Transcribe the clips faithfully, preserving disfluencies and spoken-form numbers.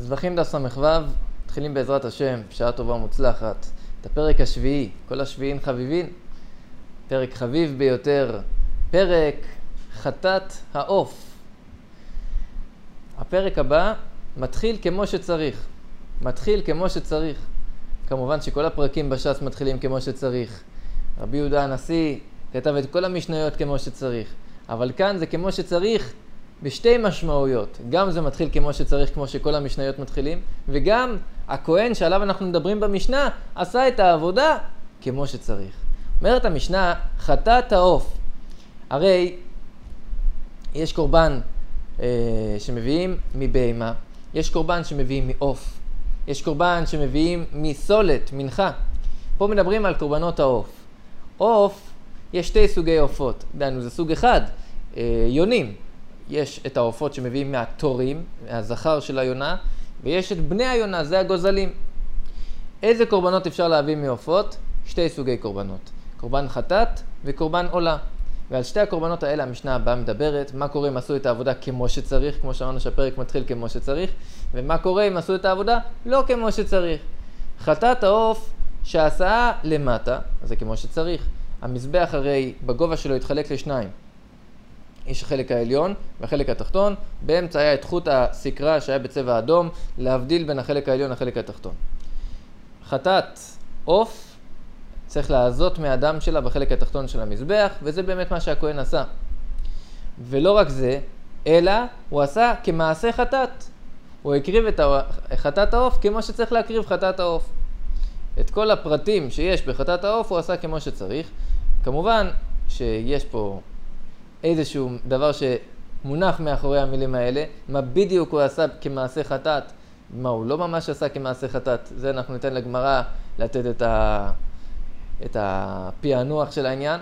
זבחים דף ס"ו, מתחילים בעזרת השם, שעה טובה ומוצלחת. את הפרק השביעי, כל השביעין חביבין, פרק חביב ביותר, פרק חטאת העוף. הפרק הבא מתחיל כמו שצריך, מתחיל כמו שצריך. כמובן שכל הפרקים בש"ס מתחילים כמו שצריך. רבי יהודה הנשיא כתב את כל המשניות כמו שצריך, אבל כאן זה כמו שצריך בשתי משמעויות. גם זה מתחיל כמו שצריך, כמו שכל המשניות מתחילים, וגם הכהן שעליו אנחנו מדברים במשנה עשה את העבודה כמו שצריך. אומרת המשנה, חטאת העוף. הרי יש קורבן אה, שמביאים מבהמה, יש קורבן שמביאים מעוף, יש קורבן שמביאים מסולת, מנחה. פה מדברים על קורבנות העוף. עוף, יש שתי סוגי עופות. דנו, זה סוג אחד, אה, יונים. יש את העופות שמביאים מהתורים, מהזכר של היונה, ויש את בני היונה, זה הגוזלים. איזה קורבנות אפשר להביא מעופות? שתי סוגי קורבנות. קורבן חטאת וקורבן עולה. ועל שתי הקורבנות האלה המשנה הבאה מדברת, מה קורה אם עשו את העבודה כמו שצריך, כמו שאמרנו שהפרק מתחיל כמו שצריך, ומה קורה אם עשו את העבודה לא כמו שצריך. חטאת העוף שעשה למטה, זה כמו שצריך. המזבח הרי בגובה שלו התחלק לשניים. יש החלק העליון והחלק התחתון, באמצע היה את חוט הסקרה שהיה בצבע אדום, להבדיל בין החלק העליון לחלק התחתון. חטאת עוף צריך לעזות מהדם שלה בחלק התחתון של המזבח, וזה באמת מה שהכהן עשה. ולא רק זה, אלא הוא עשה כמעשה חטאת. הוא הקריב את חטאת העוף כמו שצריך להקריב חטאת העוף. את כל הפרטים שיש בחטאת העוף הוא עשה כמו שצריך. כמובן שיש פה איזשהו דבר שמונח מאחורי המילים האלה, מה בדיוק הוא עשה כמעשה חטאת, מה הוא לא ממש עשה כמעשה חטאת. זה אנחנו ניתן לגמרא לתת את, ה... את הפענוח של העניין.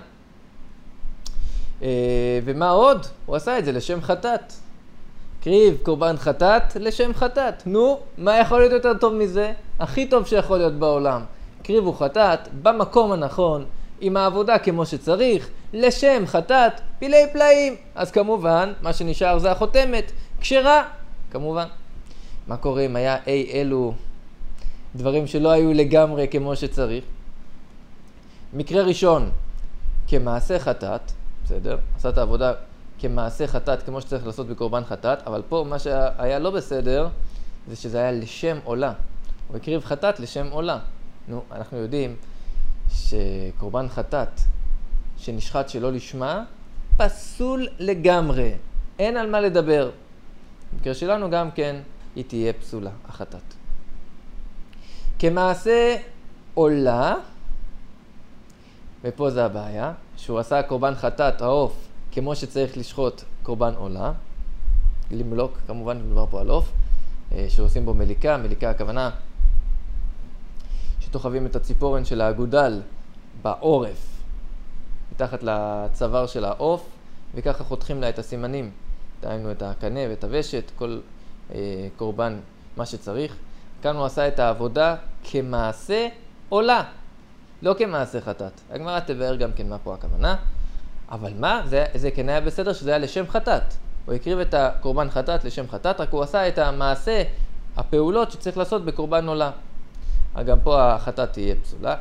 ומה עוד? הוא עשה את זה לשם חטאת. קריב קורבן חטאת לשם חטאת. נו, מה יכול להיות יותר טוב מזה? הכי טוב שיכול להיות בעולם. קריבו חטאת במקום הנכון, עם העבודה כמו שצריך, לשם חטאת, פילי פלאים. אז כמובן, מה שנשאר זה החותמת, כשרה, כמובן. מה קורה אם היה אי אלו דברים שלא היו לגמרי כמו שצריך? מקרה ראשון, כמעשה חטאת, בסדר? עשה את העבודה כמעשה חטאת, כמו שצריך לעשות בקורבן חטאת, אבל פה מה שהיה לא בסדר, זה שזה היה לשם עולה. הוא הקריב חטאת לשם עולה. נו, אנחנו יודעים שקורבן חטאת שנשחט שלא לשמה, פסול לגמרי. אין על מה לדבר. במקרה שלנו גם כן, היא תהיה פסולה, החטאת. כמעשה עולה, ופה זה הבעיה, שהוא עשה קורבן חטאת, העוף, כמו שצריך לשחוט קורבן עולה, למלוק, כמובן מדובר פה על עוף, שעושים בו מליקה, מליקה הכוונה, שתוחבים את הציפורן של האגודל בעורף, מתחת לצוואר של העוף, וככה חותכים לה את הסימנים. דהיינו את הקנה ואת הוושת, כל אה, קורבן, מה שצריך. כאן הוא עשה את העבודה כמעשה עולה, לא כמעשה חטאת. הגמרא תבאר גם כן מה פה הכוונה. אבל מה? זה, זה כן היה בסדר שזה היה לשם חטאת. הוא הקריב את הקורבן חטאת לשם חטאת, רק הוא עשה את המעשה, הפעולות שצריך לעשות בקורבן עולה. גם פה החטאת תהיה פסולה.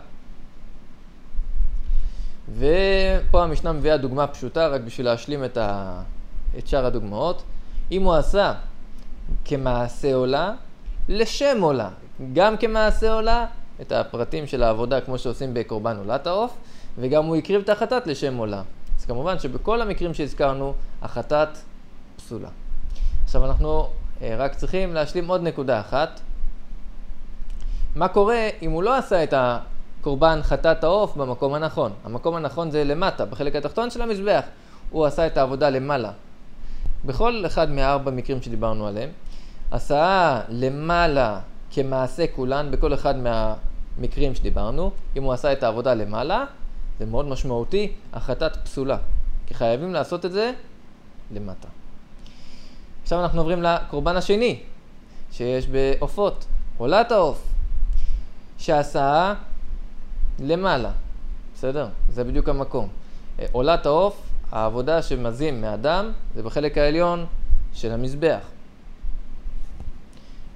ופה המשנה מביאה דוגמה פשוטה, רק בשביל להשלים את, ה... את שאר הדוגמאות. אם הוא עשה כמעשה עולה, לשם עולה. גם כמעשה עולה, את הפרטים של העבודה כמו שעושים בקורבן עולת העוף, וגם הוא הקריב את החטאת לשם עולה. אז כמובן שבכל המקרים שהזכרנו, החטאת פסולה. עכשיו אנחנו רק צריכים להשלים עוד נקודה אחת. מה קורה אם הוא לא עשה את הקורבן חטאת העוף במקום הנכון? המקום הנכון זה למטה, בחלק התחתון של המזבח. הוא עשה את העבודה למעלה. בכל אחד מהארבע מקרים שדיברנו עליהם, עשה למעלה כמעשה כולן, בכל אחד מהמקרים שדיברנו, אם הוא עשה את העבודה למעלה, זה מאוד משמעותי, החטאת פסולה. כי חייבים לעשות את זה למטה. עכשיו אנחנו עוברים לקורבן השני, שיש בעופות, עולת העוף. שעשה למעלה, בסדר? זה בדיוק המקום. עולת העוף, העבודה שמזים מאדם, זה בחלק העליון של המזבח.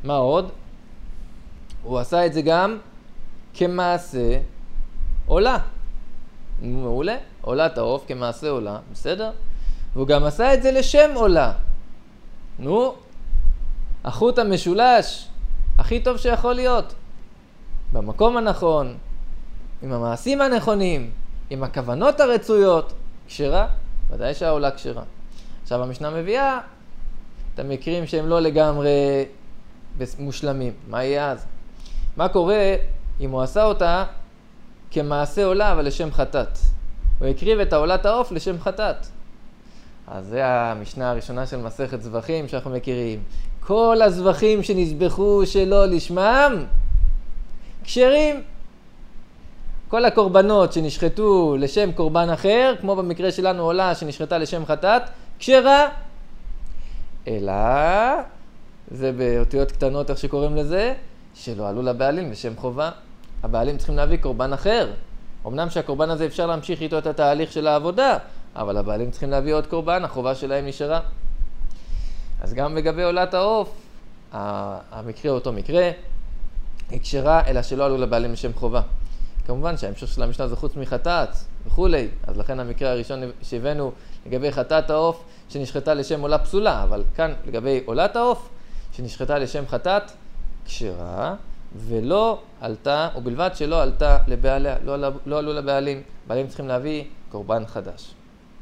מה עוד? הוא עשה את זה גם כמעשה עולה. מעולה, עולת העוף כמעשה עולה, בסדר? והוא גם עשה את זה לשם עולה. נו, החוט המשולש הכי טוב שיכול להיות. במקום הנכון, עם המעשים הנכונים, עם הכוונות הרצויות, כשרה, ודאי שהעולה כשרה. עכשיו המשנה מביאה את המקרים שהם לא לגמרי מושלמים. מה יהיה אז? מה קורה אם הוא עשה אותה כמעשה עולה אבל לשם חטאת? הוא הקריב את העולת העוף לשם חטאת. אז זה המשנה הראשונה של מסכת זבחים שאנחנו מכירים. כל הזבחים שנזבחו שלא לשמם, כשרים. כל הקורבנות שנשחטו לשם קורבן אחר, כמו במקרה שלנו עולה שנשחטה לשם חטאת, כשרה. אלא, זה באותיות קטנות איך שקוראים לזה, שלא עלו לבעלים לשם חובה. הבעלים צריכים להביא קורבן אחר. אמנם שהקורבן הזה אפשר להמשיך איתו את התהליך של העבודה, אבל הבעלים צריכים להביא עוד קורבן, החובה שלהם נשארה. אז גם לגבי עולת העוף, המקרה אותו מקרה, היא כשרה, אלא שלא עלו לבעלים לשם חובה. כמובן שההמשך של המשנה זה חוץ מחטאת וכולי, אז לכן המקרה הראשון שהבאנו לגבי חטאת העוף שנשחטה לשם עולה פסולה, אבל כאן לגבי עולת העוף שנשחטה לשם חטאת, כשרה, ולא עלתה, ובלבד שלא עלתה לבעליה, לא, לא עלו לבעלים, בעלים צריכים להביא קורבן חדש.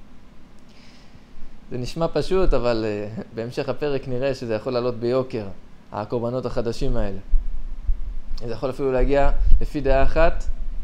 זה נשמע פשוט, אבל uh, בהמשך הפרק נראה שזה יכול לעלות ביוקר, הקורבנות החדשים האלה. זה יכול אפילו להגיע לפי דעה אחת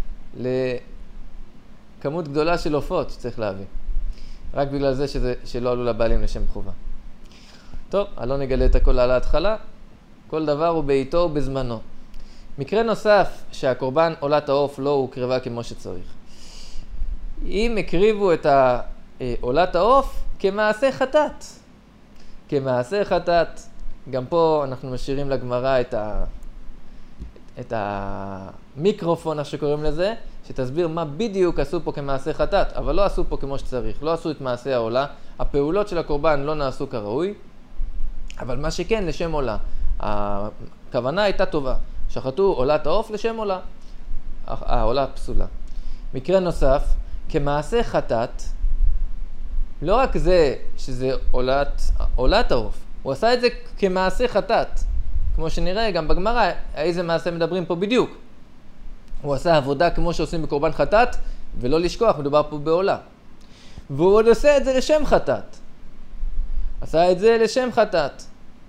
לכמות גדולה של עופות שצריך להביא. רק בגלל זה שזה, שלא עלו לבעלים לשם חובה. טוב, אני לא נגלה את הכל על ההתחלה. כל דבר הוא בעיתו ובזמנו. מקרה נוסף שהקורבן עולת העוף לא הוקרבה כמו שצריך. אם הקריבו את עולת העוף כמעשה חטאת. כמעשה חטאת. גם פה אנחנו משאירים לגמרא את ה... את המיקרופון, איך שקוראים לזה, שתסביר מה בדיוק עשו פה כמעשה חטאת, אבל לא עשו פה כמו שצריך, לא עשו את מעשה העולה, הפעולות של הקורבן לא נעשו כראוי, אבל מה שכן לשם עולה. הכוונה הייתה טובה, שחטו עולת העוף לשם עולה, העולה פסולה. מקרה נוסף, כמעשה חטאת, לא רק זה שזה עולת, עולת העוף, הוא עשה את זה כמעשה חטאת. כמו שנראה, גם בגמרא, איזה מעשה מדברים פה בדיוק. הוא עשה עבודה כמו שעושים בקורבן חטאת, ולא לשכוח, מדובר פה בעולה. והוא עוד עושה את זה לשם חטאת. עשה את זה לשם חטאת.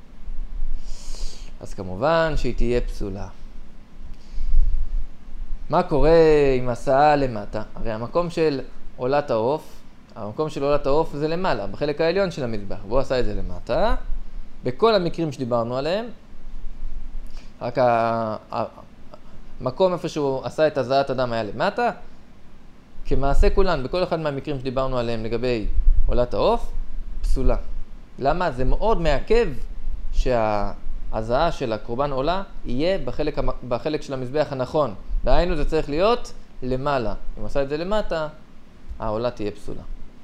אז כמובן שהיא תהיה פסולה. מה קורה עם הסעה למטה? הרי המקום של עולת העוף, המקום של עולת העוף זה למעלה, בחלק העליון של המזבח. והוא עשה את זה למטה. בכל המקרים שדיברנו עליהם, רק המקום איפה שהוא עשה את הזעת אדם היה למטה, כמעשה כולן, בכל אחד מהמקרים שדיברנו עליהם לגבי עולת העוף, פסולה. למה? זה מאוד מעכב שההזעה של הקורבן עולה יהיה בחלק, בחלק של המזבח הנכון. דהיינו זה צריך להיות למעלה. אם עשה את זה למטה, העולה תהיה פסולה.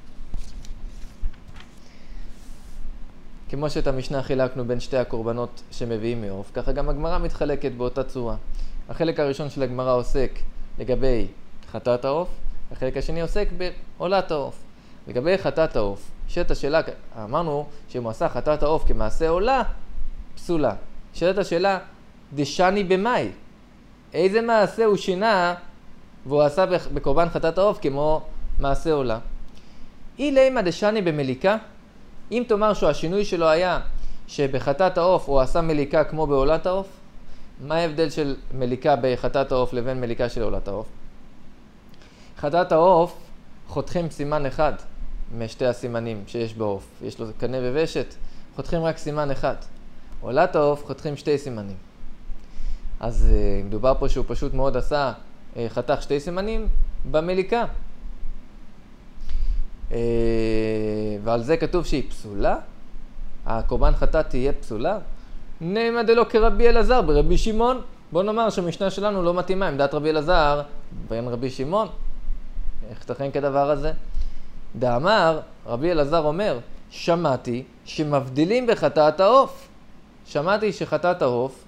כמו שאת המשנה חילקנו בין שתי הקורבנות שמביאים מעוף, ככה גם הגמרא מתחלקת באותה צורה. החלק הראשון של הגמרא עוסק לגבי חטאת העוף, החלק השני עוסק בעולת העוף. לגבי חטאת העוף, שאלת השאלה, אמרנו שאם הוא עשה חטאת העוף כמעשה עולה, פסולה. שאלת השאלה, דשני במאי, איזה מעשה הוא שינה והוא עשה בקורבן חטאת העוף כמו מעשה עולה? אי לימה דשני במליקה, אם תאמר שהשינוי שלו היה שבחטאת העוף הוא עשה מליקה כמו בעולת העוף, מה ההבדל של מליקה בחטאת העוף לבין מליקה של עולת העוף? חטאת העוף חותכים סימן אחד משתי הסימנים שיש בעוף. יש לו קנה ווושת, חותכים רק סימן אחד. עולת העוף חותכים שתי סימנים. אז מדובר פה שהוא פשוט מאוד עשה, חתך שתי סימנים במליקה. ועל זה כתוב שהיא פסולה. הקורבן חטאת תהיה פסולה. נעמה דלא כרבי אלעזר ברבי שמעון. בוא נאמר שהמשנה שלנו לא מתאימה עמדת רבי אלעזר בין רבי שמעון. איך תכן כדבר הזה? דאמר, רבי אלעזר אומר, שמעתי שמבדילים בחטאת העוף. שמעתי שחטאת העוף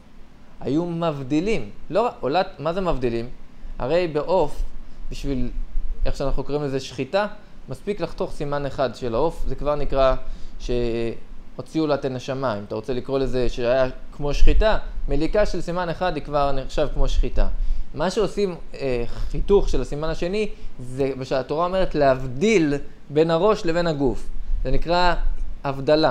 היו מבדילים. לא, עולת, מה זה מבדילים? הרי בעוף, בשביל, איך שאנחנו קוראים לזה, שחיטה, מספיק לחתוך סימן אחד של העוף, זה כבר נקרא שהוציאו לה את הנשמה. אם אתה רוצה לקרוא לזה שהיה כמו שחיטה, מליקה של סימן אחד היא כבר נחשב כמו שחיטה. מה שעושים אה, חיתוך של הסימן השני, זה שהתורה אומרת להבדיל בין הראש לבין הגוף. זה נקרא הבדלה.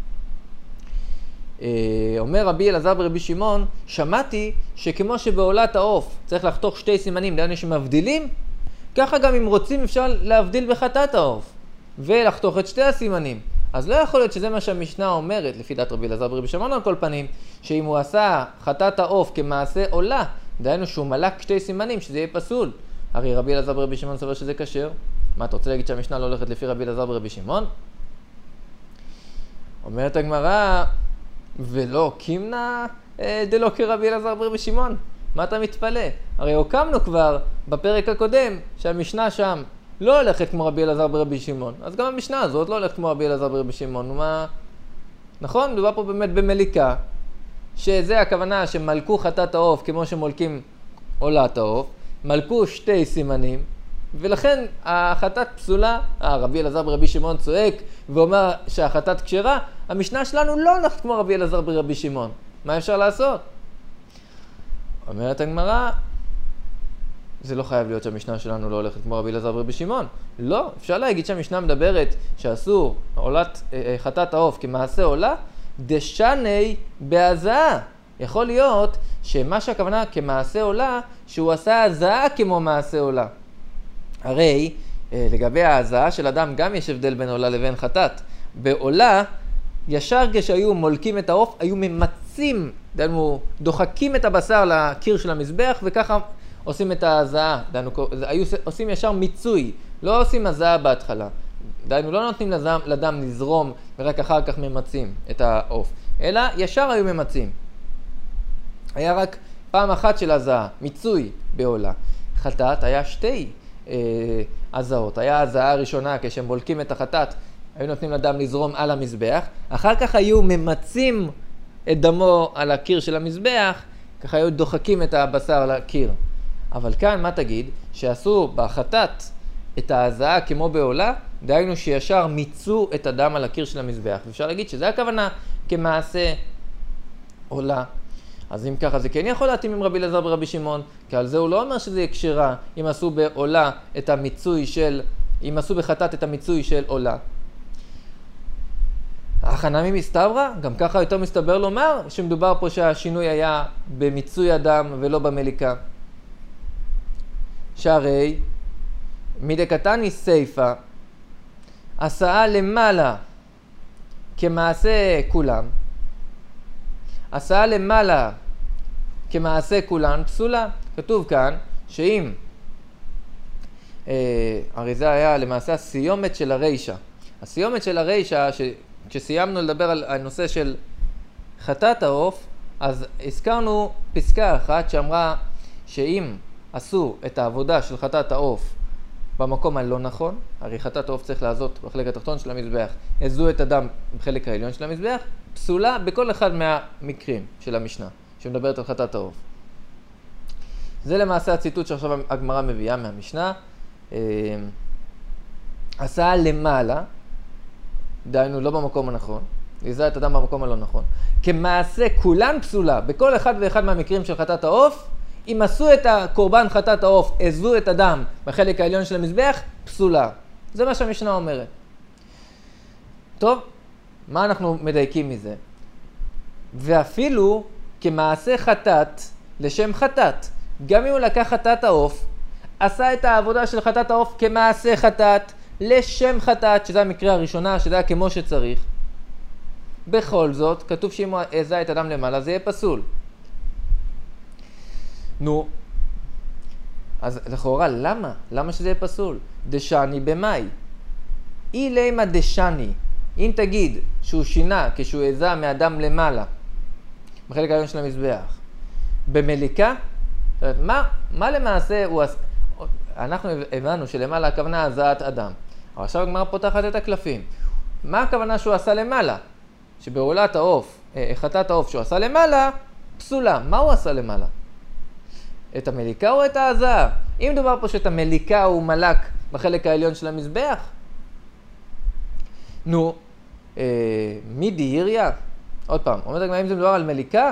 אה, אומר רבי אלעזר ברבי שמעון, שמעתי שכמו שבעולת העוף צריך לחתוך שתי סימנים, דהיינו שמבדילים, ככה גם אם רוצים אפשר להבדיל בחטאת העוף, ולחתוך את שתי הסימנים. אז לא יכול להיות שזה מה שהמשנה אומרת, לפי דעת רבי אלעזר ברבי שמעון על כל פנים, שאם הוא עשה חטאת העוף כמעשה עולה, דהיינו שהוא מלק שתי סימנים, שזה יהיה פסול. הרי רבי אלעזר ברבי שמעון סבר שזה כשר. מה, אתה רוצה להגיד שהמשנה לא הולכת לפי רבי אלעזר ברבי שמעון? אומרת הגמרא, ולא קימנה אה, דלא כרבי אלעזר ברבי שמעון. מה אתה מתפלא? הרי הוקמנו כבר בפרק הקודם שהמשנה שם לא הולכת כמו רבי אלעזר ברבי שמעון. אז גם המשנה הזאת לא הולכת כמו רבי אלעזר ברבי שמעון. ומה? נכון, מדובר פה באמת במליקה, שזה הכוונה שמלכו חטאת העוף כמו שמולקים עולת העוף, מלכו שתי סימנים, ולכן החטאת פסולה. רבי אלעזר ברבי שמעון צועק ואומר שהחטאת כשרה, המשנה שלנו לא הולכת כמו רבי אלעזר ברבי שמעון. מה אפשר לעשות? אומרת הגמרא, זה לא חייב להיות שהמשנה שלנו לא הולכת כמו רבי אלעזר ברבי שמעון. לא, אפשר להגיד שהמשנה מדברת שאסור עולת חטאת העוף כמעשה עולה, דשני בהזעה. יכול להיות שמה שהכוונה כמעשה עולה, שהוא עשה הזעה כמו מעשה עולה. הרי לגבי ההזעה של אדם גם יש הבדל בין עולה לבין חטאת. בעולה, ישר כשהיו מולקים את העוף, היו ממצים, דהיינו, דוחקים את הבשר לקיר של המזבח, וככה עושים את ההזעה. דהיינו, היו עושים ישר מיצוי, לא עושים הזעה בהתחלה. דהיינו, לא נותנים לדם, לדם לזרום, ורק אחר כך ממצים את העוף. אלא ישר היו ממצים. היה רק פעם אחת של הזעה, מיצוי בעולה. חטאת היה שתי אה, הזעות. היה הזעה הראשונה כשהם מולקים את החטאת, היו נותנים לדם לזרום על המזבח, אחר כך היו ממצים את דמו על הקיר של המזבח, ככה היו דוחקים את הבשר על הקיר. אבל כאן, מה תגיד? שעשו בחטאת את ההזעה כמו בעולה, דהיינו שישר מיצו את הדם על הקיר של המזבח. ואפשר להגיד שזה הכוונה כמעשה עולה. אז אם ככה, זה כן יכול להתאים עם רבי אלעזר ברבי שמעון, כי על זה הוא לא אומר שזה יהיה כשרה, אם עשו בעולה את המיצוי של, אם עשו בחטאת את המיצוי של עולה. החנמי מסתברא, גם ככה יותר מסתבר לומר שמדובר פה שהשינוי היה במיצוי הדם ולא במליקה. שהרי מדקתני סייפה, עשאה למעלה כמעשה כולם, עשאה למעלה כמעשה כולן פסולה. כתוב כאן שאם, אה, הרי זה היה למעשה הסיומת של הרישה. הסיומת של הרישה, ש... כשסיימנו לדבר על הנושא של חטאת העוף, אז הזכרנו פסקה אחת שאמרה שאם עשו את העבודה של חטאת העוף במקום הלא נכון, הרי חטאת העוף צריך לעזות בחלק התחתון של המזבח, עזו את הדם בחלק העליון של המזבח, פסולה בכל אחד מהמקרים של המשנה שמדברת על חטאת העוף. זה למעשה הציטוט שעכשיו הגמרא מביאה מהמשנה. עשה למעלה, דהיינו לא במקום הנכון, עזה את הדם במקום הלא נכון. כמעשה כולן פסולה, בכל אחד ואחד מהמקרים של חטאת העוף, אם עשו את הקורבן חטאת העוף, עזו את הדם בחלק העליון של המזבח, פסולה. זה מה שהמשנה אומרת. טוב, מה אנחנו מדייקים מזה? ואפילו כמעשה חטאת לשם חטאת, גם אם הוא לקח חטאת העוף, עשה את העבודה של חטאת העוף כמעשה חטאת, לשם חטאת, שזה המקרה הראשונה, שזה היה כמו שצריך. בכל זאת, כתוב שאם הוא עזה את הדם למעלה, זה יהיה פסול. נו, אז לכאורה, למה? למה שזה יהיה פסול? דשני במאי. אי לימה דשני. אם תגיד שהוא שינה כשהוא עזה מהדם למעלה, בחלק העליון של המזבח, במליקה, מה, מה למעשה הוא עשה? אנחנו הבנו שלמעלה הכוונה הזעת אדם. אבל עכשיו הגמרא פותחת את הקלפים. מה הכוונה שהוא עשה למעלה? שבעולת העוף, חטאת העוף שהוא עשה למעלה, פסולה. מה הוא עשה למעלה? את המליקה או את ההזעה? אם מדובר פה שאת המליקה הוא מלק בחלק העליון של המזבח, נו, אה, מי דהיריה? עוד פעם, אומרת הגמרא, אם זה מדובר על מליקה,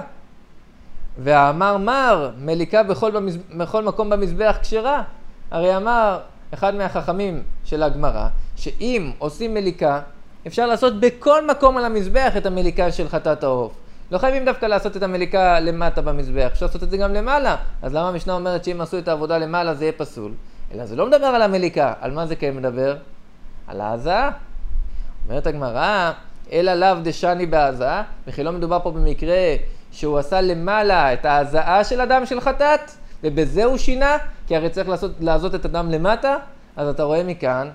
והאמר מר, מליקה בכל, במז... בכל מקום במזבח כשרה, הרי אמר אחד מהחכמים של הגמרא, שאם עושים מליקה, אפשר לעשות בכל מקום על המזבח את המליקה של חטאת העוף. לא חייבים דווקא לעשות את המליקה למטה במזבח, אפשר לעשות את זה גם למעלה. אז למה המשנה אומרת שאם עשו את העבודה למעלה זה יהיה פסול? אלא זה לא מדבר על המליקה, על מה זה כן מדבר? על ההזעה. אומרת הגמרא, אלא לאו דשני בהזעה, וכי לא מדובר פה במקרה שהוא עשה למעלה את ההזעה של אדם של חטאת, ובזה הוא שינה, כי הרי צריך לעשות, לעשות את אדם למטה. אז אתה רואה מכאן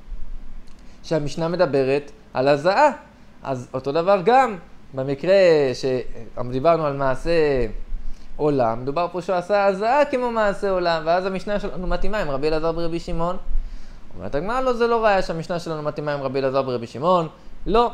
שהמשנה מדברת על הזעה. אז אותו דבר גם במקרה שדיברנו על מעשה עולם, מדובר פה שהוא עשה הזעה כמו מעשה עולם, ואז המשנה שלנו מתאימה עם רבי אלעזר ברבי שמעון. אומרת הגמרא, לא, זה לא ראיה שהמשנה שלנו מתאימה עם רבי אלעזר ברבי שמעון. לא.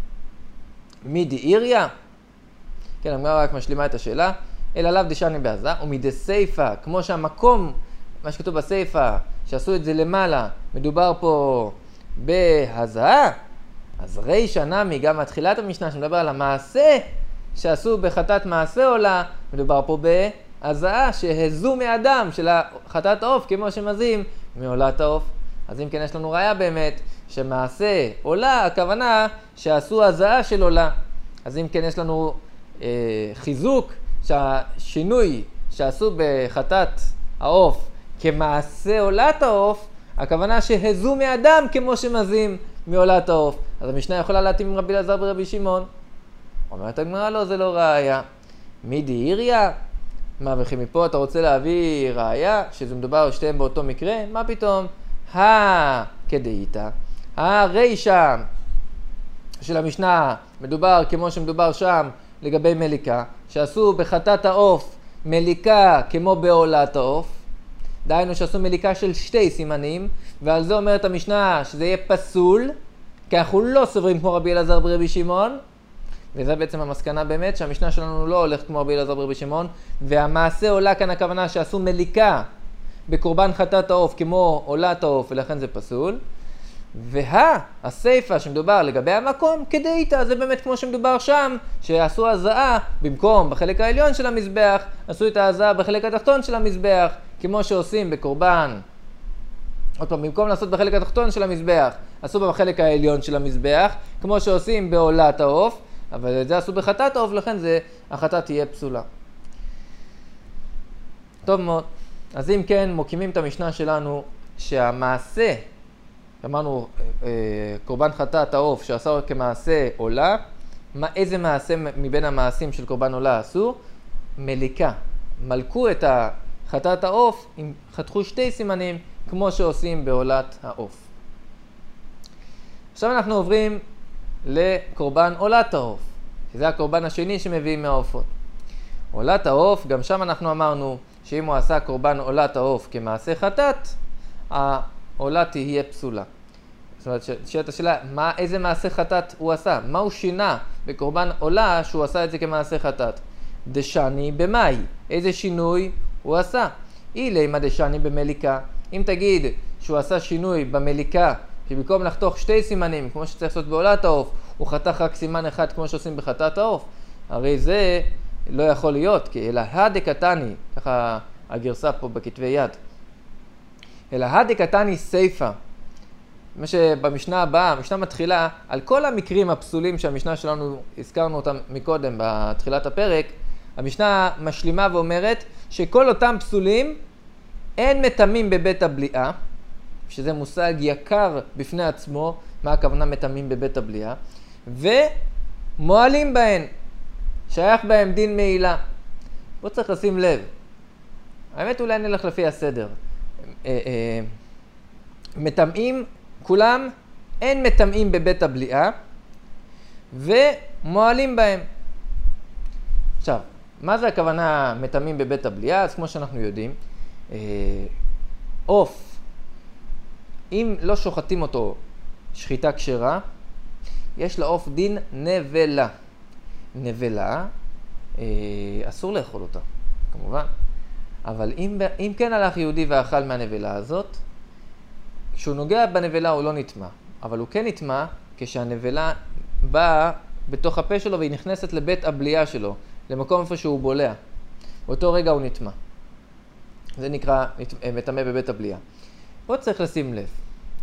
מי דהיריה? כן, הגמרא רק משלימה את השאלה. אלא לאו דשני בהזעה, ומדי סייפה, כמו שהמקום, מה שכתוב בסייפה, שעשו את זה למעלה, מדובר פה בהזעה, אז רישא נמי, גם מתחילת המשנה שמדבר על המעשה שעשו בחטאת מעשה עולה, מדובר פה בהזעה שהזו מאדם של חטאת העוף, כמו שמזים מעולת העוף. אז אם כן יש לנו ראיה באמת שמעשה עולה, הכוונה שעשו הזעה של עולה. אז אם כן יש לנו אה, חיזוק שהשינוי שעשו בחטאת העוף כמעשה עולת העוף, הכוונה שהזו מאדם כמו שמזים מעולת העוף. אז המשנה יכולה להתאים עם רבי אלעזר ברבי שמעון. אומרת הגמרא, לא, זה לא ראיה. מי דהיריה? מה, וכי מפה אתה רוצה להביא ראיה שזה מדובר שתיהם באותו מקרה? מה פתאום? הא כדאיתא, הרישא של המשנה מדובר כמו שמדובר שם לגבי מליקה, שעשו בחטאת העוף מליקה כמו בעולת העוף, דהיינו שעשו מליקה של שתי סימנים, ועל זה אומרת המשנה שזה יהיה פסול, כי אנחנו לא סוברים כמו רבי אלעזר ברבי שמעון, וזה בעצם המסקנה באמת שהמשנה שלנו לא הולך כמו רבי אלעזר ברבי שמעון, והמעשה עולה כאן הכוונה שעשו מליקה בקורבן חטאת העוף כמו עולת העוף, ולכן זה פסול. וה, הסייפה שמדובר לגבי המקום, כדאיתא, זה באמת כמו שמדובר שם, שעשו הזעה במקום בחלק העליון של המזבח, עשו את ההזעה בחלק התחתון של המזבח, כמו שעושים בקורבן. עוד פעם, במקום לעשות בחלק התחתון של המזבח, עשו בחלק העליון של המזבח, כמו שעושים בעולת העוף, אבל את זה עשו בחטאת העוף, לכן זה, החטאת תהיה פסולה. טוב מאוד. אז אם כן, מוקימים את המשנה שלנו שהמעשה, אמרנו, אה, קורבן חטאת העוף שעשה כמעשה עולה, מה, איזה מעשה מבין המעשים של קורבן עולה עשו? מליקה. מלכו את חטאת העוף, חתכו שתי סימנים, כמו שעושים בעולת העוף. עכשיו אנחנו עוברים לקורבן עולת העוף, שזה הקורבן השני שמביאים מהעופות. עולת העוף, גם שם אנחנו אמרנו שאם הוא עשה קורבן עולת העוף כמעשה חטאת, העולה תהיה פסולה. זאת אומרת, שאלת השאלה, מה, איזה מעשה חטאת הוא עשה? מה הוא שינה בקורבן עולה שהוא עשה את זה כמעשה חטאת? דשני במאי, איזה שינוי הוא עשה? אילי דשני במליקה. אם תגיד שהוא עשה שינוי במליקה, שבמקום לחתוך שתי סימנים, כמו שצריך לעשות בעולת העוף, הוא חתך רק סימן אחד כמו שעושים בחטאת העוף, הרי זה לא יכול להיות, כי אלא הדקתני, ככה הגרסה פה בכתבי יד, אלא הדקתני סייפה, מה שבמשנה הבאה, המשנה מתחילה על כל המקרים הפסולים שהמשנה שלנו, הזכרנו אותם מקודם בתחילת הפרק, המשנה משלימה ואומרת שכל אותם פסולים אין מטמאים בבית הבליעה, שזה מושג יקר בפני עצמו, מה הכוונה מטמאים בבית הבליעה, ומועלים בהן, שייך בהם דין מעילה. פה צריך לשים לב. האמת אולי נלך לפי הסדר. מטמאים, כולם, אין מטמאים בבית הבליעה, ומועלים בהם. עכשיו, מה זה הכוונה מטמאים בבית הבליעה? אז כמו שאנחנו יודעים, עוף, אם לא שוחטים אותו שחיטה כשרה, יש לעוף דין נבלה. נבלה אה, אסור לאכול אותה, כמובן. אבל אם, אם כן הלך יהודי ואכל מהנבלה הזאת, כשהוא נוגע בנבלה הוא לא נטמע, אבל הוא כן נטמע כשהנבלה באה בתוך הפה שלו והיא נכנסת לבית הבליעה שלו, למקום איפה שהוא בולע. באותו רגע הוא נטמע. זה נקרא מטמא בבית הבליעה. פה צריך לשים לב.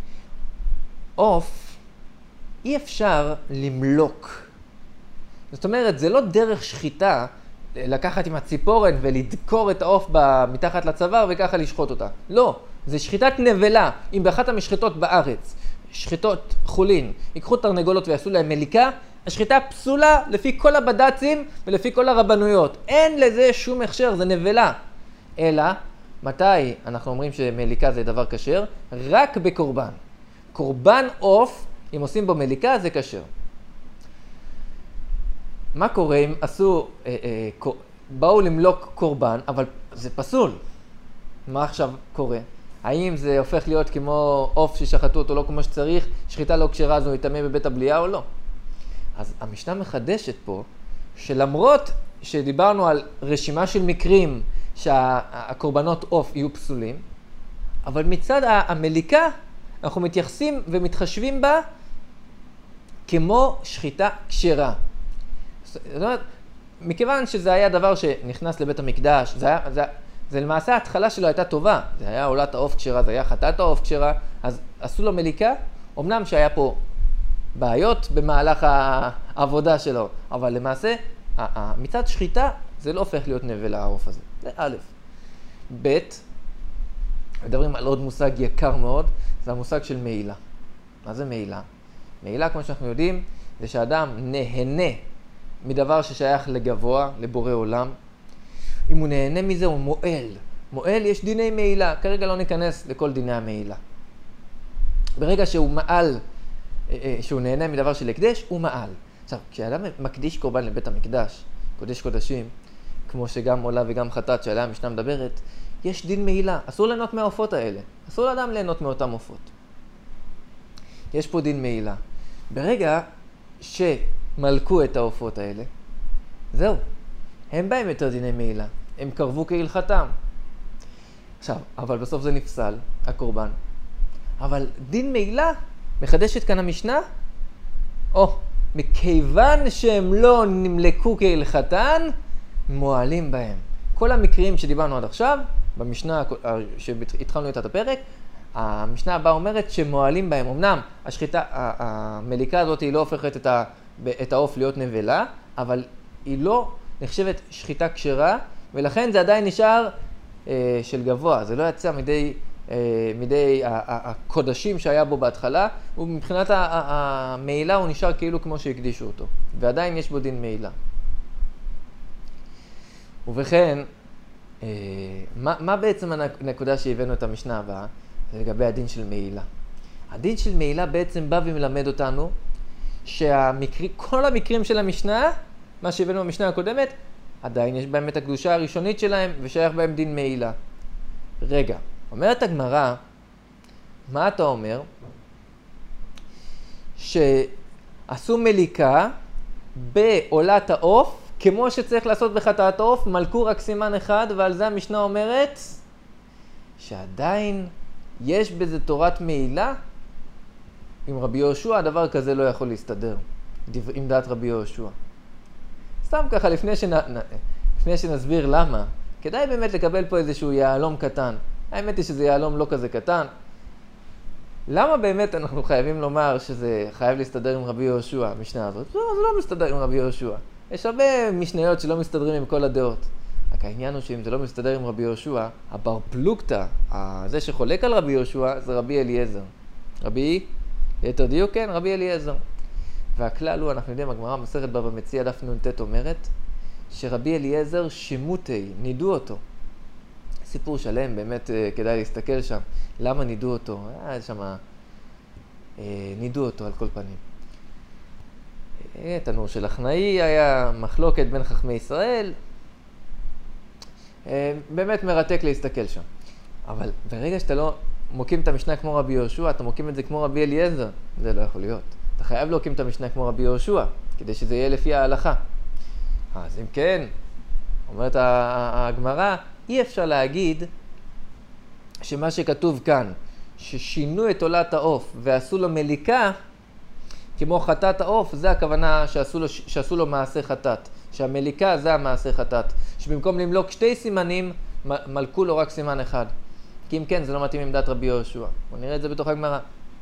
עוף, אי אפשר למלוק. זאת אומרת, זה לא דרך שחיטה לקחת עם הציפורן ולדקור את העוף מתחת לצוואר וככה לשחוט אותה. לא, זה שחיטת נבלה. אם באחת המשחיטות בארץ, שחיטות חולין, ייקחו תרנגולות ויעשו להם מליקה, השחיטה פסולה לפי כל הבד"צים ולפי כל הרבנויות. אין לזה שום הכשר, זה נבלה. אלא, מתי אנחנו אומרים שמליקה זה דבר כשר? רק בקורבן. קורבן עוף, אם עושים בו מליקה, זה כשר. מה קורה אם עשו, אה, אה, באו למלוק קורבן, אבל זה פסול. מה עכשיו קורה? האם זה הופך להיות כמו עוף ששחטו אותו לא כמו שצריך, שחיטה לא כשרה אז הוא יטמא בבית הבליעה או לא? אז המשנה מחדשת פה, שלמרות שדיברנו על רשימה של מקרים שהקורבנות עוף יהיו פסולים, אבל מצד המליקה אנחנו מתייחסים ומתחשבים בה כמו שחיטה כשרה. זאת אומרת, מכיוון שזה היה דבר שנכנס לבית המקדש, זה, היה, זה, זה למעשה ההתחלה שלו הייתה טובה. זה היה עולת העוף כשרה, זה היה חטאת העוף כשרה, אז עשו לו מליקה, אמנם שהיה פה בעיות במהלך העבודה שלו, אבל למעשה, מצד שחיטה זה לא הופך להיות נבלה העוף הזה. זה א', ב', מדברים על עוד מושג יקר מאוד, זה המושג של מעילה. מה זה מעילה? מעילה, כמו שאנחנו יודעים, זה שאדם נהנה מדבר ששייך לגבוה, לבורא עולם. אם הוא נהנה מזה, הוא מועל. מועל, יש דיני מעילה. כרגע לא ניכנס לכל דיני המעילה. ברגע שהוא מעל, שהוא נהנה מדבר של הקדש, הוא מעל. עכשיו, כשאדם מקדיש קורבן לבית המקדש, קודש קודשים, כמו שגם עולה וגם חטאת שעליה המשנה מדברת, יש דין מעילה. אסור ליהנות מהעופות האלה. אסור לאדם ליהנות מאותם עופות. יש פה דין מעילה. ברגע שמלכו את העופות האלה, זהו. הם באים יותר דיני מעילה. הם קרבו כהלכתם. עכשיו, אבל בסוף זה נפסל, הקורבן. אבל דין מעילה, מחדשת כאן המשנה, או, מכיוון שהם לא נמלקו כהלכתן, מועלים בהם. כל המקרים שדיברנו עד עכשיו, במשנה שהתחלנו את הפרק, המשנה הבאה אומרת שמועלים בהם. אמנם השחיטה, המליקה הזאת היא לא הופכת את, ה, את העוף להיות נבלה, אבל היא לא נחשבת שחיטה כשרה, ולכן זה עדיין נשאר אה, של גבוה. זה לא יצא מדי, אה, מדי הקודשים שהיה בו בהתחלה, ומבחינת המעילה הוא נשאר כאילו כמו שהקדישו אותו. ועדיין יש בו דין מעילה. ובכן, אה, מה, מה בעצם הנקודה שהבאנו את המשנה הבאה? לגבי הדין של מעילה. הדין של מעילה בעצם בא ומלמד אותנו שכל המקרים של המשנה, מה שהבאנו במשנה הקודמת, עדיין יש בהם את הקדושה הראשונית שלהם ושייך בהם דין מעילה. רגע, אומרת הגמרא, מה אתה אומר? שעשו מליקה בעולת העוף, כמו שצריך לעשות בחטאת העוף, מלכו רק סימן אחד, ועל זה המשנה אומרת שעדיין יש בזה תורת מעילה. עם רבי יהושע הדבר כזה לא יכול להסתדר, עם דעת רבי יהושע. סתם ככה, לפני, שנ... לפני שנסביר למה, כדאי באמת לקבל פה איזשהו יעלום קטן. האמת היא שזה יעלום לא כזה קטן. למה באמת אנחנו חייבים לומר שזה חייב להסתדר עם רבי יהושע, המשנה הזאת? לא, זה לא מסתדר עם רבי יהושע. יש הרבה משניות שלא מסתדרים עם כל הדעות. רק העניין הוא שאם זה לא מסתדר עם רבי יהושע, הבר פלוגתא, זה שחולק על רבי יהושע, זה רבי אליעזר. רבי, ליתר דיוק, כן, רבי אליעזר. והכלל הוא, אנחנו יודעים, הגמרא מסכת בבא מציעא דף נ"ט אומרת, שרבי אליעזר שימותי, נידו אותו. סיפור שלם, באמת כדאי להסתכל שם. למה נידו אותו? היה שם, אה, נידו אותו על כל פנים. תנור של אחנאי היה מחלוקת בין חכמי ישראל. באמת מרתק להסתכל שם. אבל ברגע שאתה לא מוקים את המשנה כמו רבי יהושע, אתה מוקים את זה כמו רבי אליעזר. זה לא יכול להיות. אתה חייב להוקים את המשנה כמו רבי יהושע, כדי שזה יהיה לפי ההלכה. אז אם כן, אומרת הגמרא, אי אפשר להגיד שמה שכתוב כאן, ששינו את עולת העוף ועשו לו מליקה, כמו חטאת העוף, זה הכוונה שעשו לו, שעשו לו מעשה חטאת. שהמליקה זה המעשה חטאת. שבמקום למלוק שתי סימנים, מלכו לו רק סימן אחד. כי אם כן, זה לא מתאים עם דעת רבי יהושע. בוא נראה את זה בתוך הגמרא.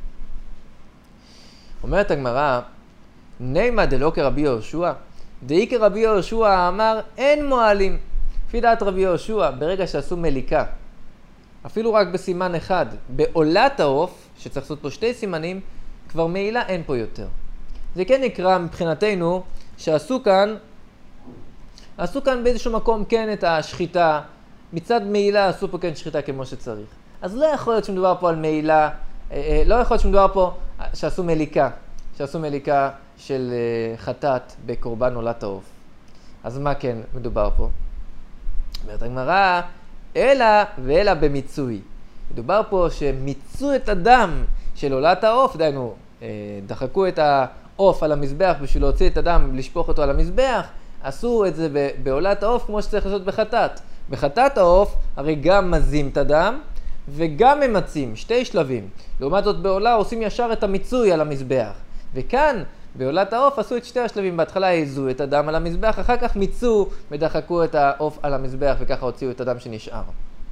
אומרת הגמרא, נימה דלא כרבי יהושע, דאי כרבי יהושע אמר, אין מועלים. לפי דעת רבי יהושע, ברגע שעשו מליקה, אפילו רק בסימן אחד, בעולת העוף, שצריך לעשות פה שתי סימנים, כבר מעילה אין פה יותר. זה כן נקרא מבחינתנו שעשו כאן, עשו כאן באיזשהו מקום כן את השחיטה, מצד מעילה עשו פה כן שחיטה כמו שצריך. אז לא יכול להיות שמדובר פה על מעילה, לא יכול להיות שמדובר פה שעשו מליקה, שעשו מליקה של חטאת בקורבן עולת העוף. אז מה כן מדובר פה? אומרת הגמרא, אלא ואלא במיצוי. מדובר פה שמיצו את הדם של עולת העוף, דיינו, דחקו את העוף על המזבח בשביל להוציא את הדם, לשפוך אותו על המזבח, עשו את זה בעולת העוף כמו שצריך לעשות בחטאת. בחטאת העוף הרי גם מזים את הדם וגם ממצים, שתי שלבים. לעומת זאת בעולה עושים ישר את המיצוי על המזבח. וכאן בעולת העוף עשו את שתי השלבים, בהתחלה העזו את הדם על המזבח, אחר כך מיצו ודחקו את העוף על המזבח וככה הוציאו את הדם שנשאר.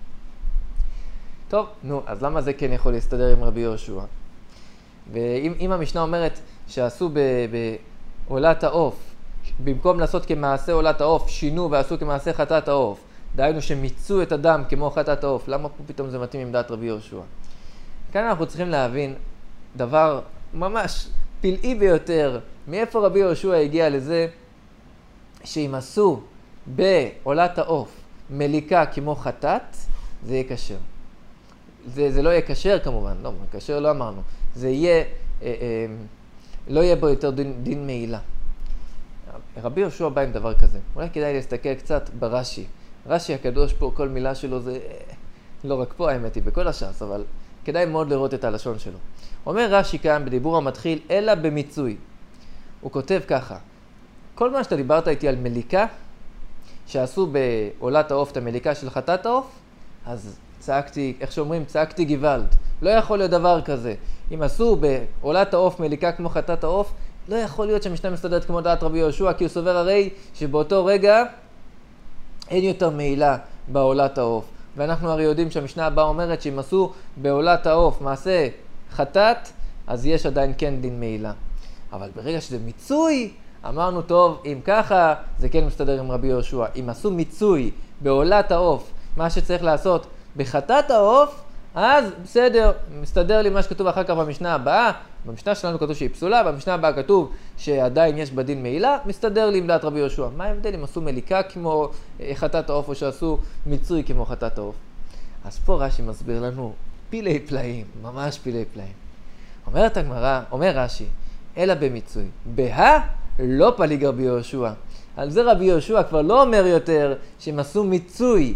טוב, נו, אז למה זה כן יכול להסתדר עם רבי יהושע? ואם המשנה אומרת שעשו בעולת העוף, במקום לעשות כמעשה עולת העוף, שינו ועשו כמעשה חטאת העוף, דהיינו שמיצו את הדם כמו חטאת העוף, למה פה פתאום זה מתאים עם דעת רבי יהושע? כאן אנחנו צריכים להבין דבר ממש פלאי ביותר, מאיפה רבי יהושע הגיע לזה שאם עשו בעולת העוף מליקה כמו חטאת, זה יהיה כשר. זה, זה לא יהיה כשר כמובן, לא, כשר לא אמרנו. זה יהיה, אה, אה, לא יהיה בו יותר דין, דין מעילה. רבי יהושע בא עם דבר כזה. אולי כדאי להסתכל קצת ברש"י. רש"י הקדוש פה, כל מילה שלו זה, לא רק פה האמת היא, בכל הש"ס, אבל כדאי מאוד לראות את הלשון שלו. אומר רש"י כאן בדיבור המתחיל, אלא במיצוי. הוא כותב ככה, כל מה שאתה דיברת איתי על מליקה, שעשו בעולת העוף את המליקה של חטאת העוף, אז צעקתי, איך שאומרים, צעקתי גוואלד. לא יכול להיות דבר כזה. אם עשו בעולת העוף מליקה כמו חטאת העוף, לא יכול להיות שהמשנה מסתדרת כמו דעת רבי יהושע, כי הוא סובר הרי שבאותו רגע אין יותר מעילה בעולת העוף. ואנחנו הרי יודעים שהמשנה הבאה אומרת שאם עשו בעולת העוף מעשה חטאת, אז יש עדיין כן דין מעילה. אבל ברגע שזה מיצוי, אמרנו טוב, אם ככה, זה כן מסתדר עם רבי יהושע. אם עשו מיצוי בעולת העוף, מה שצריך לעשות בחטאת העוף, אז בסדר, מסתדר לי מה שכתוב אחר כך במשנה הבאה. במשנה שלנו כתוב שהיא פסולה, במשנה הבאה כתוב שעדיין יש בדין מעילה, מסתדר לי עם דעת רבי יהושע. מה ההבדל אם עשו מליקה כמו חטאת העוף או שעשו מיצוי כמו חטאת העוף? אז פה רש"י מסביר לנו פילי פלאים, ממש פילי פלאים. אומרת הגמרא, אומר רש"י, אלא במיצוי. בה לא פליג רבי יהושע. על זה רבי יהושע כבר לא אומר יותר שהם עשו מיצוי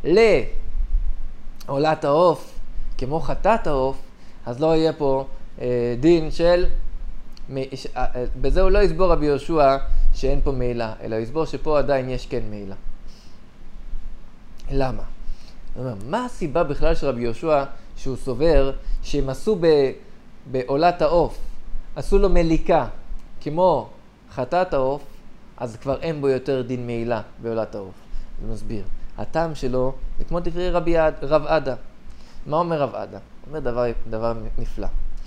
לעולת העוף כמו חטאת העוף, אז לא יהיה פה אה, דין של, ש, אה, בזה הוא לא יסבור רבי יהושע שאין פה מעילה, אלא יסבור שפה עדיין יש כן מעילה. למה? הוא אומר, מה הסיבה בכלל של רבי יהושע שהוא סובר שהם עשו ב, בעולת העוף, עשו לו מליקה כמו חטאת העוף, אז כבר אין בו יותר דין מעילה בעולת העוף. הוא מסביר. הטעם שלו זה כמו דברי רבי רב עדה. מה אומר רב עדה? הוא אומר דבר, דבר נפלא.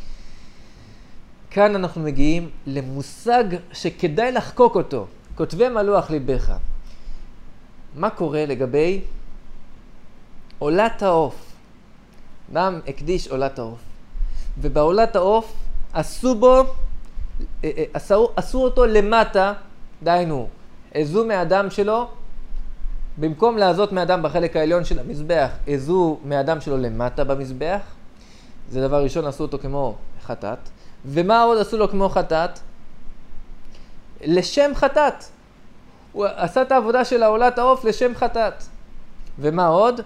כאן אנחנו מגיעים למושג שכדאי לחקוק אותו. כותבי מלוח ליבך. מה קורה לגבי עולת העוף? אדם הקדיש עולת העוף. ובעולת העוף עשו בו, עשו, עשו אותו למטה, דיינו, עזו מהדם שלו, במקום לעזות מהדם בחלק העליון של המזבח, עזו מהדם שלו למטה במזבח. זה דבר ראשון, עשו אותו כמו חטאת. ומה עוד עשו לו כמו חטאת? לשם חטאת. הוא עשה את העבודה של העולת העוף לשם חטאת. ומה עוד?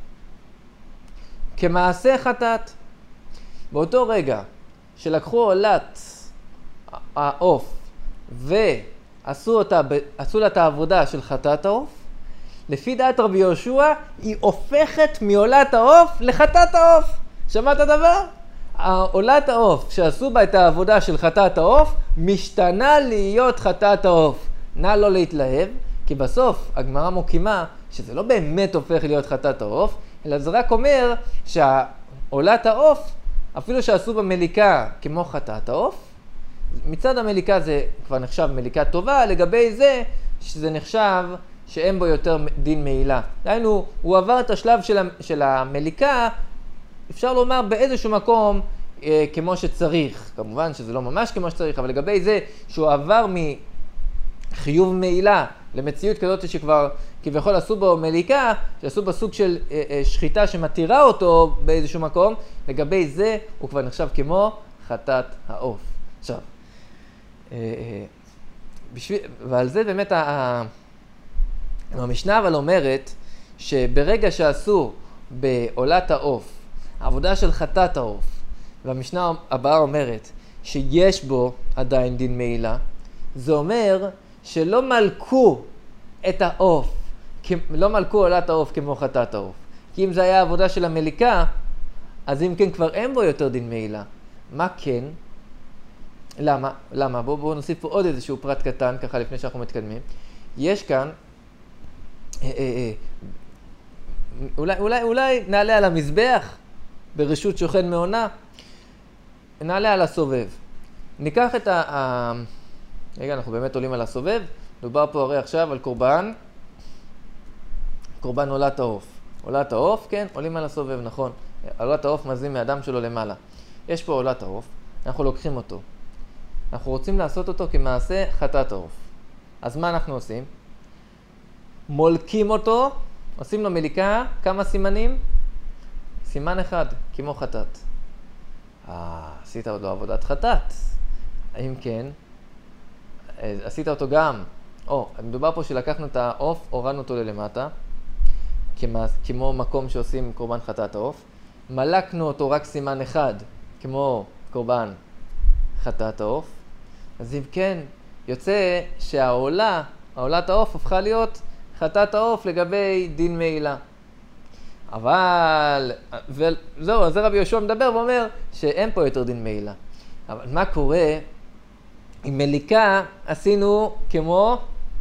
כמעשה חטאת. באותו רגע שלקחו עולת העוף עשו, אותה, עשו לה את העבודה של חטאת העוף, לפי דעת רבי יהושע, היא הופכת מעולת העוף לחטאת העוף. שמעת דבר? עולת העוף, שעשו בה את העבודה של חטאת העוף, משתנה להיות חטאת העוף. נא לא להתלהב, כי בסוף הגמרא מוקימה שזה לא באמת הופך להיות חטאת העוף, אלא זה רק אומר שהעולת העוף, אפילו שעשו בה מליקה כמו חטאת העוף, מצד המליקה זה כבר נחשב מליקה טובה, לגבי זה שזה נחשב שאין בו יותר דין מעילה. דהיינו, הוא עבר את השלב של, של המליקה, אפשר לומר באיזשהו מקום אה, כמו שצריך. כמובן שזה לא ממש כמו שצריך, אבל לגבי זה שהוא עבר מחיוב מעילה למציאות כזאת שכבר כביכול עשו בו מליקה, שעשו בו סוג של אה, אה, שחיטה שמתירה אותו באיזשהו מקום, לגבי זה הוא כבר נחשב כמו חטאת העוף. עכשיו, אה, אה, בשביל, ועל זה באמת ה... ה המשנה אבל אומרת שברגע שעשו בעולת העוף עבודה של חטאת העוף, והמשנה הבאה אומרת שיש בו עדיין דין מעילה, זה אומר שלא מלכו את העוף, לא מלכו עולת העוף כמו חטאת העוף. כי אם זה היה עבודה של המליקה, אז אם כן כבר אין בו יותר דין מעילה. מה כן? למה? למה? בואו בוא נוסיף פה עוד איזשהו פרט קטן ככה לפני שאנחנו מתקדמים. יש כאן אה, אה, אה, אולי, אולי, אולי נעלה על המזבח ברשות שוכן מעונה, נעלה על הסובב. ניקח את ה... ה... רגע, אנחנו באמת עולים על הסובב. דובר פה הרי עכשיו על קורבן, קורבן עולת העוף. עולת העוף, כן, עולים על הסובב, נכון. עולת העוף מזים מהדם שלו למעלה. יש פה עולת העוף, אנחנו לוקחים אותו. אנחנו רוצים לעשות אותו כמעשה חטאת העוף. אז מה אנחנו עושים? מולקים אותו, עושים לו מליקה, כמה סימנים? סימן אחד, כמו חטאת. אה, עשית עוד לא עבודת חטאת. אם כן, עשית אותו גם. או, מדובר פה שלקחנו את העוף, הורדנו אותו ללמטה, כמו, כמו מקום שעושים קורבן חטאת העוף. מלקנו אותו רק סימן אחד, כמו קורבן חטאת העוף. אז אם כן, יוצא שהעולה, העולת העוף הפכה להיות חטאת העוף לגבי דין מעילה. אבל, וזהו, אז רבי יהושע מדבר ואומר שאין פה יותר דין מעילה. אבל מה קורה? עם מליקה עשינו כמו,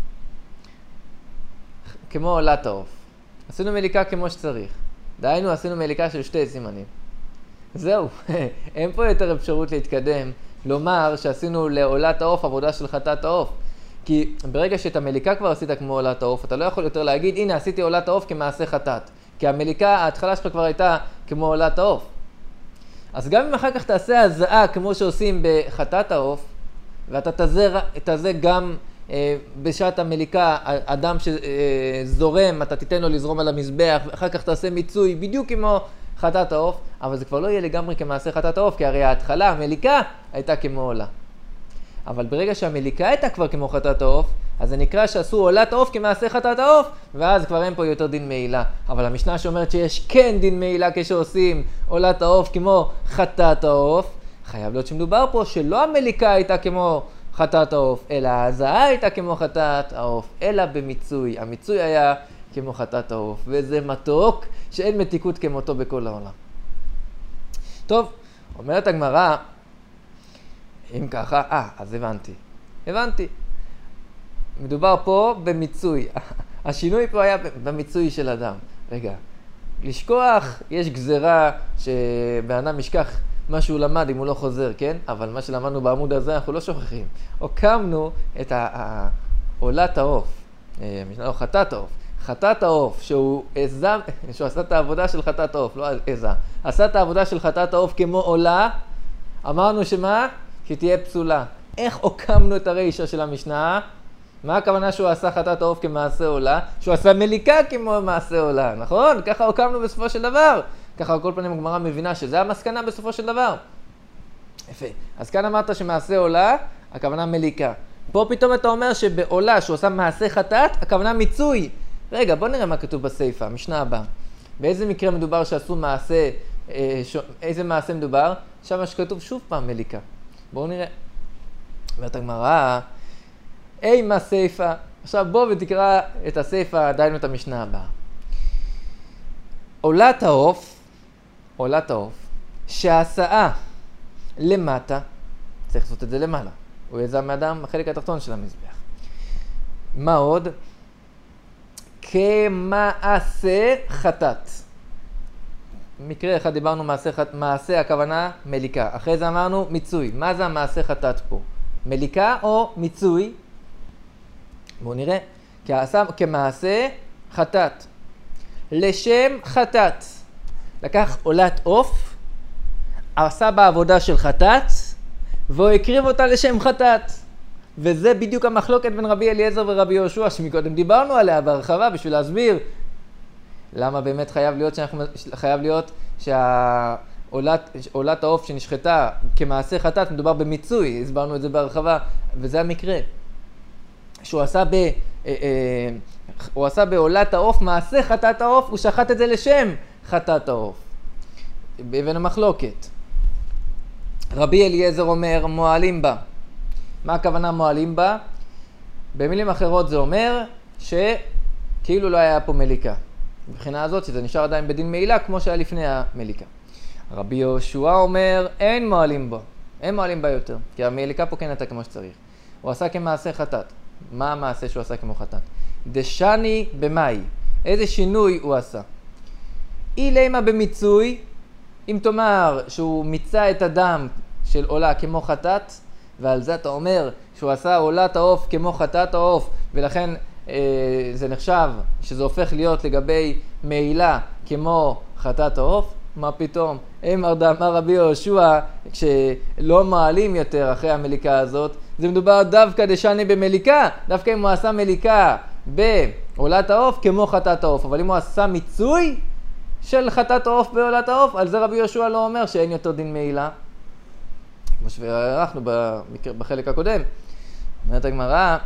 כמו עולת העוף. עשינו מליקה כמו שצריך. דהיינו, עשינו מליקה של שתי סימנים. זהו, אין פה יותר אפשרות להתקדם, לומר שעשינו לעולת העוף עבודה של חטאת העוף. כי ברגע שאת המליקה כבר עשית כמו עולת העוף, אתה לא יכול יותר להגיד, הנה עשיתי עולת העוף כמעשה חטאת. כי המליקה, ההתחלה שלך כבר הייתה כמו עולת העוף. אז גם אם אחר כך תעשה הזעה כמו שעושים בחטאת העוף, ואתה תזה, תזה גם אה, בשעת המליקה, אדם שזורם, אתה תיתן לו לזרום על המזבח, ואחר כך תעשה מיצוי בדיוק כמו חטאת העוף, אבל זה כבר לא יהיה לגמרי כמעשה חטאת העוף, כי הרי ההתחלה, המליקה, הייתה כמו עולה. אבל ברגע שהמליקה הייתה כבר כמו חטאת העוף, אז זה נקרא שעשו עולת העוף כמעשה חטאת העוף, ואז כבר אין פה יותר דין מעילה. אבל המשנה שאומרת שיש כן דין מעילה כשעושים עולת העוף כמו חטאת העוף, חייב להיות שמדובר פה שלא המליקה הייתה כמו חטאת העוף, אלא ההזעה הייתה כמו חטאת העוף, אלא במיצוי. המיצוי היה כמו חטאת העוף, וזה מתוק שאין מתיקות כמותו בכל העולם. טוב, אומרת הגמרא, אם ככה, אה, אז הבנתי. הבנתי. מדובר פה במיצוי. השינוי פה היה במיצוי של אדם. רגע, לשכוח, יש גזרה שבאדם ישכח מה שהוא למד אם הוא לא חוזר, כן? אבל מה שלמדנו בעמוד הזה אנחנו לא שוכחים. עוקמנו את עולת העוף, משנה, חטאת העוף. חטאת העוף, שהוא עזה, שהוא עשה את העבודה של חטאת העוף, לא עזה. עשה את העבודה של חטאת העוף כמו עולה, אמרנו שמה? שתהיה פסולה. איך עוקמנו את הרישה של המשנה? מה הכוונה שהוא עשה חטאת העוף כמעשה עולה? שהוא עשה מליקה כמו מעשה עולה, נכון? ככה עוקמנו בסופו של דבר. ככה על כל פנים הגמרא מבינה שזה המסקנה בסופו של דבר. יפה. אז כאן אמרת שמעשה עולה, הכוונה מליקה. פה פתאום אתה אומר שבעולה שהוא עושה מעשה חטאת, הכוונה מיצוי. רגע, בוא נראה מה כתוב בסייפה, המשנה הבאה. באיזה מקרה מדובר שעשו מעשה, אה, ש... איזה מעשה מדובר? שם שכתוב שוב פעם מליקה. בואו נראה. אומרת הגמרא, אימה סיפה. עכשיו בוא ותקרא את הסיפה, דיינו את המשנה הבאה. עולת העוף, עולת העוף, שההסעה למטה, צריך לעשות את זה למעלה. הוא יזע מאדם החלק התחתון של המזבח. מה עוד? כמעשה חטאת. מקרה אחד דיברנו מעשה, מעשה הכוונה מליקה. אחרי זה אמרנו מיצוי. מה זה המעשה חטאת פה? מליקה או מיצוי? בואו נראה. כמעשה חטאת. לשם חטאת. לקח עולת עוף, עשה בעבודה של חטאת, והוא הקריב אותה לשם חטאת. וזה בדיוק המחלוקת בין רבי אליעזר ורבי יהושע, שמקודם דיברנו עליה בהרחבה בשביל להסביר למה באמת חייב להיות, שאנחנו, חייב להיות שהעולת העוף שנשחטה כמעשה חטאת, מדובר במיצוי, הסברנו את זה בהרחבה, וזה המקרה. שהוא עשה ב... אה, אה, הוא עשה בעולת העוף מעשה חטאת העוף, הוא שחט את זה לשם חטאת העוף. באבן המחלוקת. רבי אליעזר אומר, מועלים בה. מה הכוונה מועלים בה? במילים אחרות זה אומר שכאילו לא היה פה מליקה. מבחינה הזאת שזה נשאר עדיין בדין מעילה כמו שהיה לפני המליקה. רבי יהושע אומר, אין מועלים בה. אין מועלים בה יותר. כי המליקה פה כן הייתה כמו שצריך. הוא עשה כמעשה חטאת. מה המעשה שהוא עשה כמו חטאת? דשני במאי. איזה שינוי הוא עשה? אי לימה במיצוי, אם תאמר שהוא מיצה את הדם של עולה כמו חטאת, ועל זה אתה אומר שהוא עשה עולת העוף כמו חטאת העוף, ולכן אה, זה נחשב שזה הופך להיות לגבי מעילה כמו חטאת העוף, מה פתאום? אמר דאמר רבי יהושע, כשלא מעלים יותר אחרי המליקה הזאת, זה מדובר דווקא דשני במליקה, דווקא אם הוא עשה מליקה בעולת העוף כמו חטאת העוף, אבל אם הוא עשה מיצוי של חטאת העוף בעולת העוף, על זה רבי יהושע לא אומר שאין יותר דין מעילה. כמו שערכנו בחלק הקודם. אומרת הגמרא,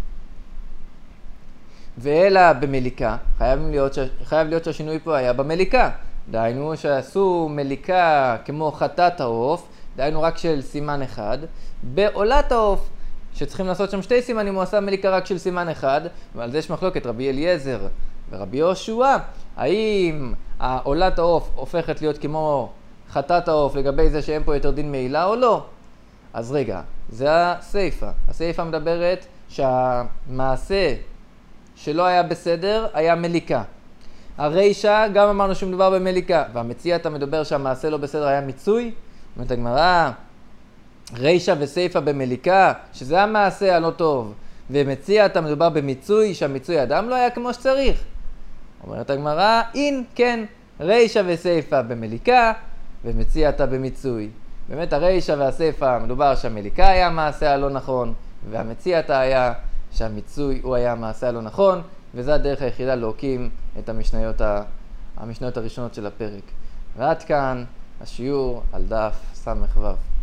ואלא במליקה, חייב להיות, חייב להיות שהשינוי פה היה במליקה. דהיינו שעשו מליקה כמו חטאת העוף, דהיינו רק של סימן אחד, בעולת העוף, שצריכים לעשות שם שתי סימנים, הוא עשה מליקה רק של סימן אחד, ועל זה יש מחלוקת רבי אליעזר ורבי יהושע, האם העולת העוף הופכת להיות כמו חטאת העוף לגבי זה שאין פה יותר דין מעילה או לא? אז רגע, זה הסיפה. הסיפה מדברת שהמעשה שלא היה בסדר היה מליקה. הרישה גם אמרנו שמדובר במליקה, והמציע אתה מדבר שהמעשה לא בסדר היה מיצוי. אומרת הגמרא, רישה וסיפה במליקה, שזה המעשה הלא טוב, ומציע אתה מדובר במיצוי, שהמיצוי אדם לא היה כמו שצריך. אומרת הגמרא, אין, כן, רישה וסיפה במליקה, ומציע אתה במיצוי. באמת הרישה והסיפה מדובר שהמליקה היה המעשה הלא נכון, והמציע אתה היה שהמיצוי הוא היה המעשה הלא נכון, וזה הדרך היחידה להוקים את המשניות, ה... המשניות הראשונות של הפרק. ועד כאן השיעור על דף סמ"ו.